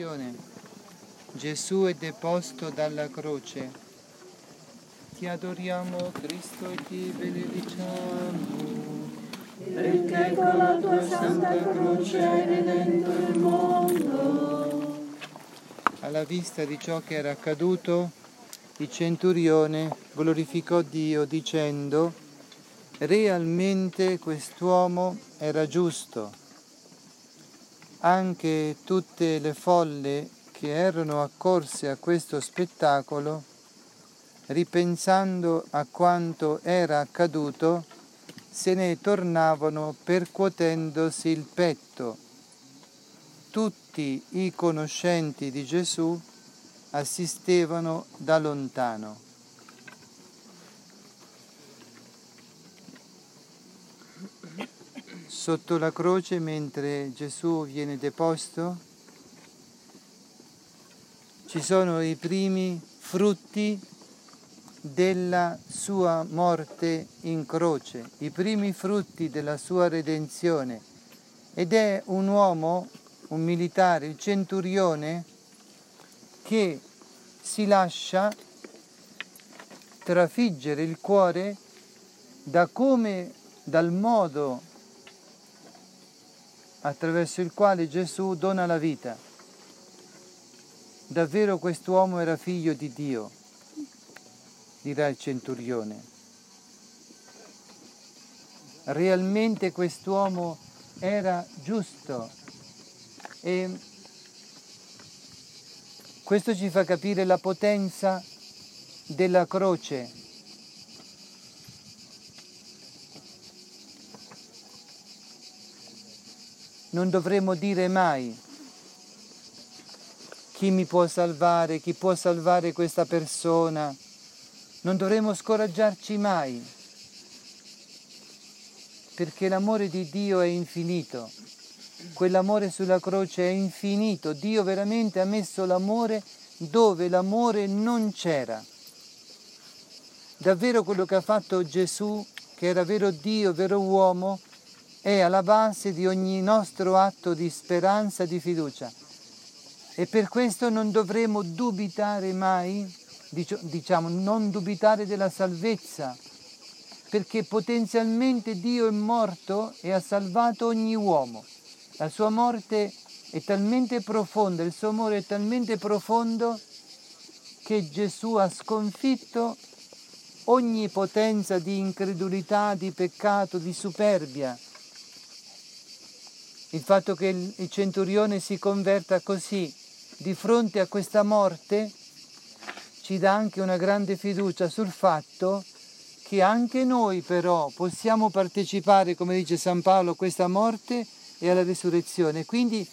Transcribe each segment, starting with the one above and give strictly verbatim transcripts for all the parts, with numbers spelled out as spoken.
Gesù è deposto dalla croce. Ti adoriamo, Cristo, e ti benediciamo. Perché con la tua santa croce hai redento il mondo. Alla vista di ciò che era accaduto, il centurione glorificò Dio dicendo: realmente quest'uomo era giusto. Anche tutte le folle che erano accorse a questo spettacolo, ripensando a quanto era accaduto, se ne tornavano percuotendosi il petto. Tutti i conoscenti di Gesù assistevano da lontano. Sotto la croce, mentre Gesù viene deposto, ci sono i primi frutti della sua morte in croce, i primi frutti della sua redenzione. Ed è un uomo, un militare, il centurione, che si lascia trafiggere il cuore da come, dal modo attraverso il quale Gesù dona la vita. Davvero quest'uomo era figlio di Dio, dirà il centurione. Realmente quest'uomo era giusto, e questo ci fa capire la potenza della croce. Non dovremmo dire mai: chi mi può salvare, chi può salvare questa persona. Non dovremmo scoraggiarci mai, perché l'amore di Dio è infinito. Quell'amore sulla croce è infinito. Dio veramente ha messo l'amore dove l'amore non c'era. Davvero quello che ha fatto Gesù, che era vero Dio, vero uomo, è alla base di ogni nostro atto di speranza, di fiducia. E per questo non dovremo dubitare mai, diciamo, non dubitare della salvezza, perché potenzialmente Dio è morto e ha salvato ogni uomo. La sua morte è talmente profonda, il suo amore è talmente profondo che Gesù ha sconfitto ogni potenza di incredulità, di peccato, di superbia. Il fatto che il centurione si converta così di fronte a questa morte ci dà anche una grande fiducia sul fatto che anche noi però possiamo partecipare, come dice San Paolo, a questa morte e alla risurrezione. Quindi,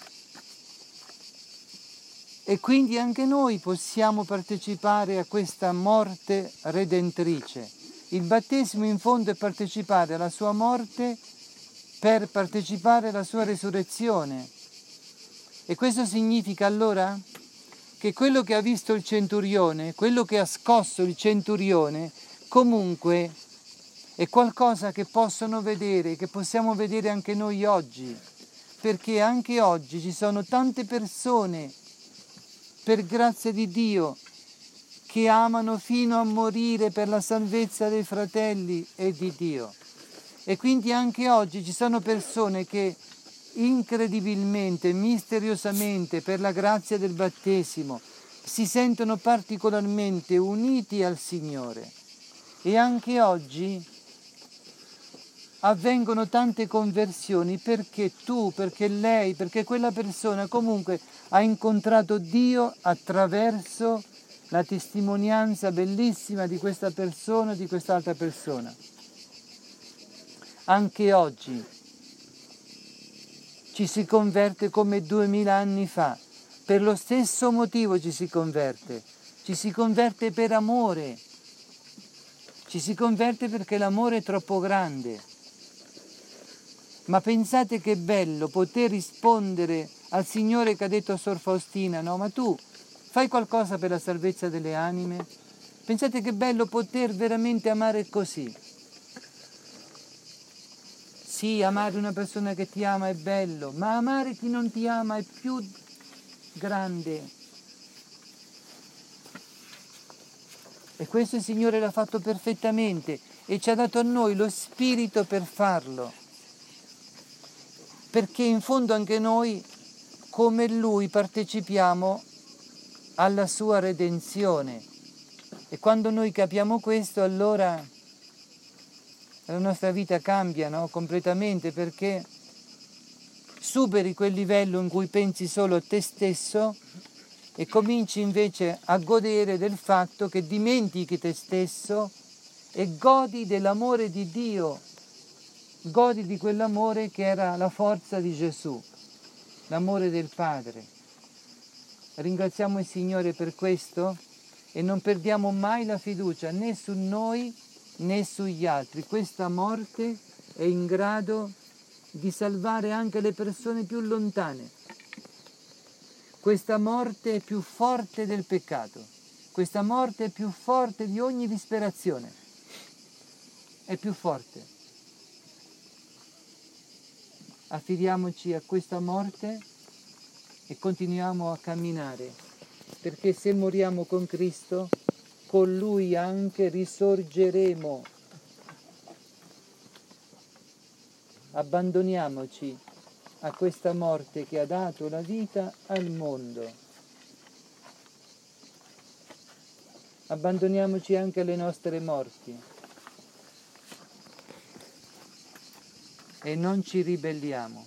e quindi anche noi possiamo partecipare a questa morte redentrice. Il battesimo in fondo è partecipare alla sua morte per partecipare alla sua resurrezione. E questo significa allora che quello che ha visto il centurione, quello che ha scosso il centurione, comunque è qualcosa che possono vedere, che possiamo vedere anche noi oggi, perché anche oggi ci sono tante persone, per grazia di Dio, che amano fino a morire per la salvezza dei fratelli e di Dio. E quindi anche oggi ci sono persone che incredibilmente, misteriosamente, per la grazia del battesimo, si sentono particolarmente uniti al Signore. E anche oggi avvengono tante conversioni perché tu, perché lei, perché quella persona comunque ha incontrato Dio attraverso la testimonianza bellissima di questa persona, di quest'altra persona. Anche oggi ci si converte come duemila anni fa, per lo stesso motivo ci si converte, ci si converte per amore, ci si converte perché l'amore è troppo grande. Ma pensate che bello poter rispondere al Signore che ha detto a Sor Faustina: no, ma tu fai qualcosa per la salvezza delle anime? Pensate che bello poter veramente amare così. Sì, amare una persona che ti ama è bello, ma amare chi non ti ama è più grande. E questo il Signore l'ha fatto perfettamente e ci ha dato a noi lo spirito per farlo. Perché in fondo anche noi, come Lui, partecipiamo alla sua redenzione. E quando noi capiamo questo, allora la nostra vita cambia, no? Completamente, perché superi quel livello in cui pensi solo a te stesso e cominci invece a godere del fatto che dimentichi te stesso e godi dell'amore di Dio, godi di quell'amore che era la forza di Gesù, l'amore del Padre. Ringraziamo il Signore per questo e non perdiamo mai la fiducia né su noi né sugli altri. Questa morte è in grado di salvare anche le persone più lontane. Questa morte è più forte del peccato. Questa morte è più forte di ogni disperazione. È più forte. Affidiamoci a questa morte e continuiamo a camminare, perché se moriamo con Cristo, con Lui anche risorgeremo. Abbandoniamoci a questa morte che ha dato la vita al mondo. Abbandoniamoci anche alle nostre morti e non ci ribelliamo.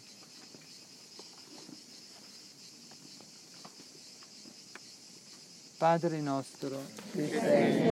Padre nostro, che sei